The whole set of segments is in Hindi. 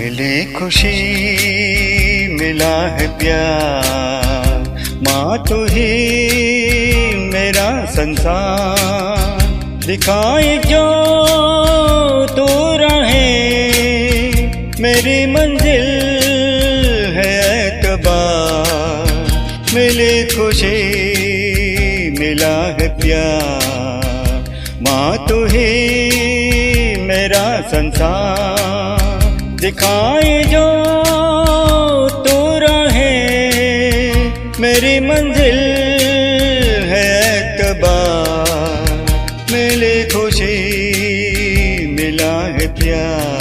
मिली खुशी मिला है प्यार, माँ तू ही मेरा संसार। दिखाए जो तू रहे मेरी मंजिल है एतबार। मिली खुशी मिला है प्यार, माँ तू ही मेरा संसार। दिखाए जो तू रहे मेरी मंजिल है एतबार। मिली खुशी मिला है प्यार।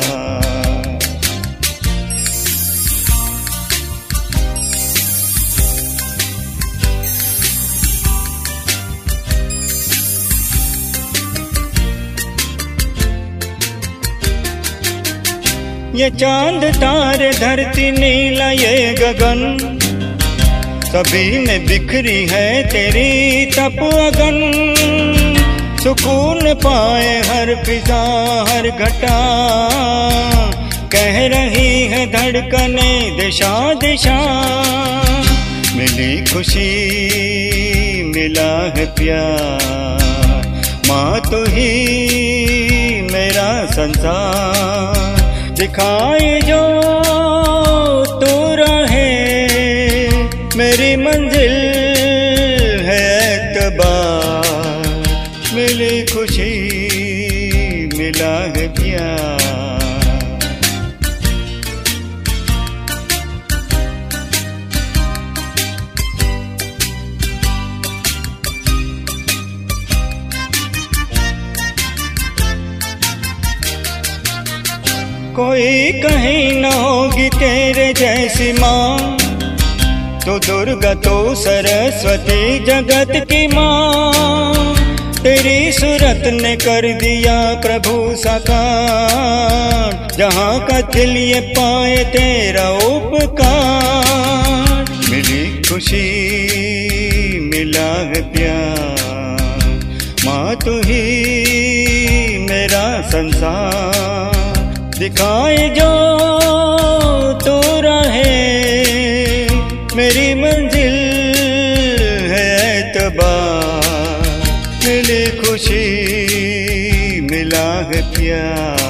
ये चांद तारे धरती नीला ये गगन, सभी में बिखरी है तेरी तप अगन। सुकून पाए हर फिजा हर घटा, कह रही है धड़कने दिशा दिशा। मिली खुशी मिला है प्यार, माँ तू ही मेरा संसार। दिखाए जो तू रहे मेरी मंजिल है एतबार। मिली खुशी मिला है प्यार। कोई कहीं न होगी तेरे जैसी माँ, तो दुर्गा तो सरस्वती जगत की माँ। तेरी सूरत ने कर दिया प्रभु साकार, जहाँ का दिल ये पाए तेरा उपकार। मिली खुशी मिला है प्यार, माँ तू ही मेरा संसार। दिखाए जो तू रहे मेरी मंजिल है एतबार। मिली खुशी मिला है प्यार।